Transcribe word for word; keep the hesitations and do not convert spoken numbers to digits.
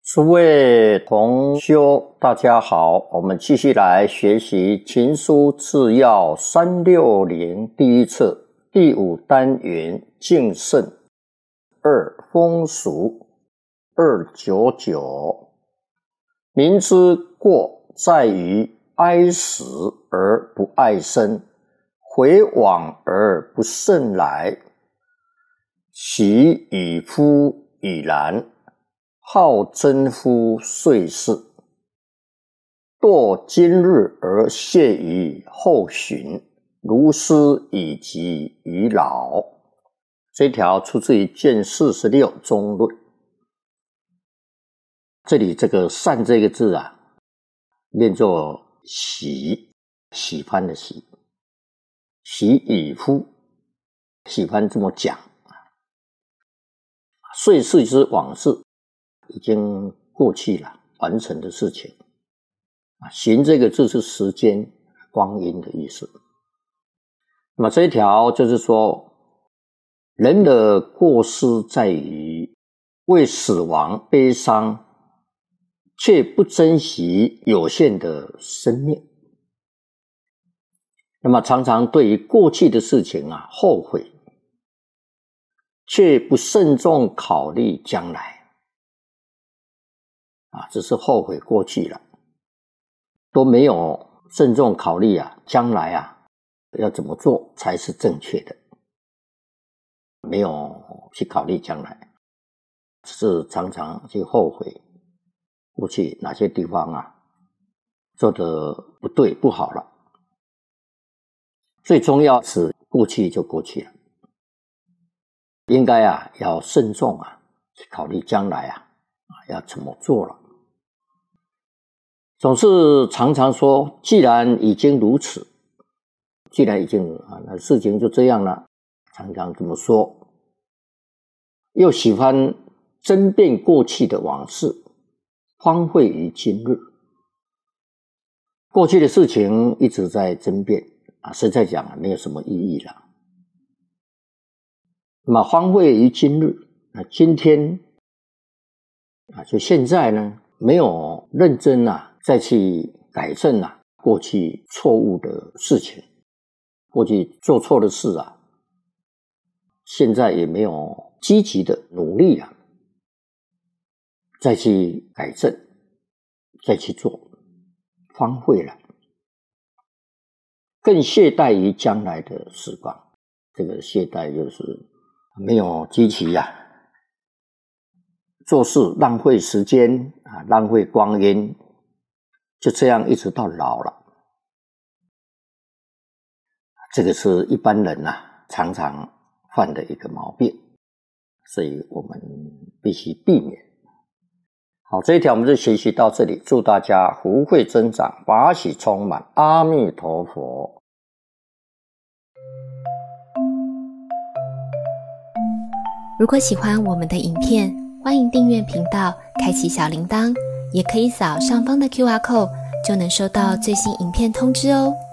诸位同修大家好，我们继续来学习情书治要三六零第一册第五单元敬圣二风俗二九九。民之过在于哀死而不爱生，回往而不甚来，喜与夫已然，好争夫遂是，堕今日而谢于后旬，如斯以及于老。这条出自于卷四十六中论。这里这个善这个字啊，念作喜，喜欢的喜，喜与夫，喜欢这么讲。遂是之往事，已经过去了，完成的事情。行这个字是时间、光阴的意思。那么这一条就是说，人的过失在于为死亡悲伤，却不珍惜有限的生命。那么常常对于过去的事情啊后悔，却不慎重考虑将来。啊，只是后悔过去了，都没有慎重考虑啊，将来啊要怎么做才是正确的，没有去考虑将来，只是常常去后悔过去哪些地方啊做得不对不好了。最重要是过去就过去了，应该啊要慎重啊去考虑将来啊要怎么做了。总是常常说，既然已经如此，既然已经啊，那事情就这样了，常常这么说。又喜欢争辩过去的往事，荒废于今日。过去的事情一直在争辩啊，实在讲没有什么意义了。那么荒废于今日，那今天啊，就现在呢，没有认真啊再去改正啊过去错误的事情，过去做错的事啊，现在也没有积极的努力啊再去改正，再去做，荒废了，更懈怠于将来的时光。这个懈怠就是没有积极啊做事，浪费时间啊，浪费光阴，就这样一直到老了。这个是一般人啊常常犯的一个毛病，所以我们必须避免。好，这一条我们就学习到这里，祝大家福慧增长，法喜充满，阿弥陀佛。 如果喜欢我们的影片，欢迎订阅频道，开启小铃铛，也可以扫上方的 Q R code， 就能收到最新影片通知哦。